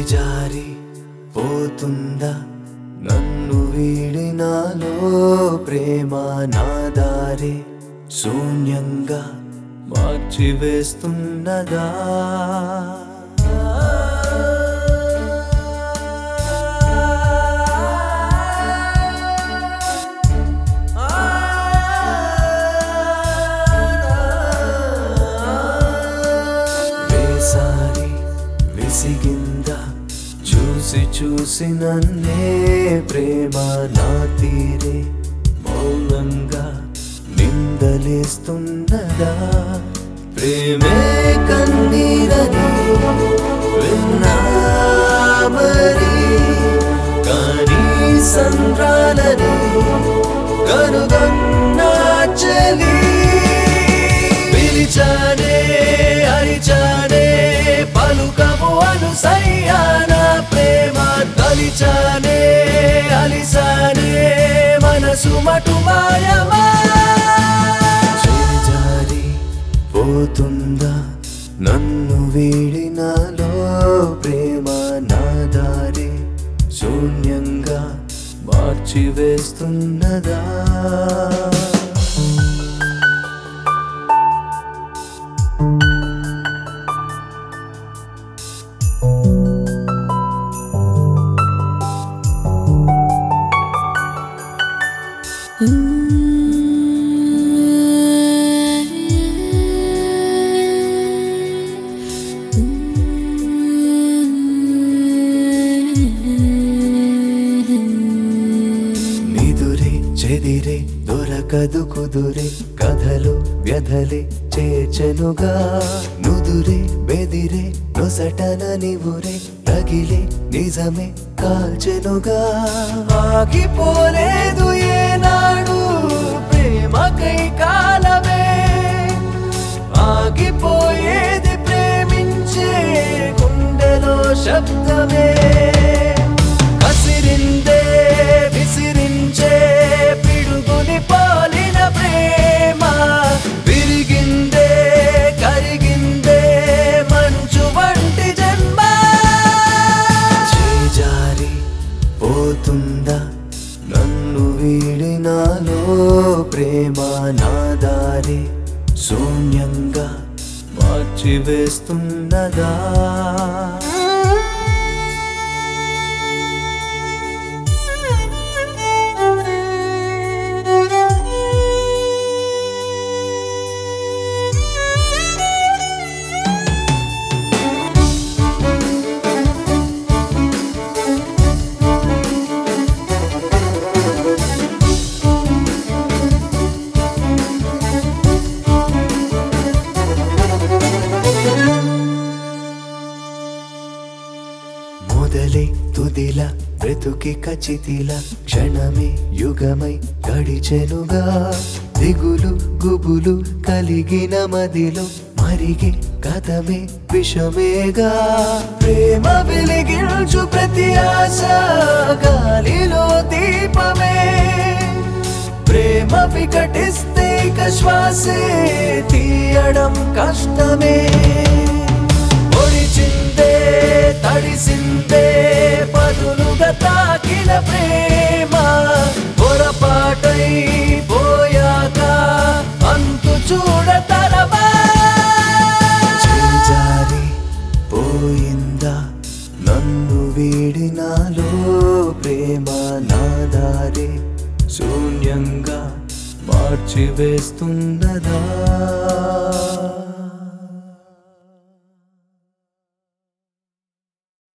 చేజారి పోతుందా నన్ను వీడి నాలో ప్రేమ నా దారి శూన్యంగా మార్చివేస్తున్నదా వేసారి విసిగిందా చూసి చూసి నన్నే ప్రేమ నా తీరే మౌనంగా నిందలేస్తున్నదా ప్రేమే కన్నీరని విన్నా మరి కానీ సంద్రాలని కనుగొన్నా చలి పిలిచానే అరిచానే పలుకము అనుసయ్యాన ప్రేమ తలిచానే అలిసానే మనసు మటు మాయమా చేజారి పోతుందా నన్ను వీడి నాలో ప్రేమ నా దారి శూన్యంగా మార్చివేస్తున్నదా నిదురే చెదిరే దొరకదు కుదురే కథలు వ్యధలే చేచనుగా నుదురే బెదిరే నొసటన నివురే తగిలే నిజమే కాల్చెనుగా ఆగిపోలేదు ఏనాడు ప్రేమకై కాలమే ఆగిపోయేది ప్రేమించే గుండెలో శబ్దమే కసిరిందే విసిరించే పిడుగుని పాలిన ప్రేమ విరిగిందే కరిగిందే మంచు వంటి జన్మ చేజారి పోతుందా నన్ను వీడి నాలో ప్రేమ నా దారి శూన్యంగా మార్చివేస్తున్నదా మొదలే తుదిల బ్రతుకి కచితిల క్షణమే యుగమై గడిచెనుగా దిగులు గుబులు కలిగిన మదిలో మరిగే కథమే విషమేగా ప్రేమ వెలిగించు ప్రతి ఆశ గాలిలో దీపమే ప్రేమ వికటిస్తే ఇక శ్వాసే తీయడం కష్టమే ఒడిచిందే తడిసిందే పదులుగా తాకిన ప్రేమ పొరపాటై పోయాక అంతు చూడతరమా చేజారి పోయిందా నన్ను వీడి నాలో ప్రేమ నా దారి శూన్యంగా మార్చివేస్తున్నదా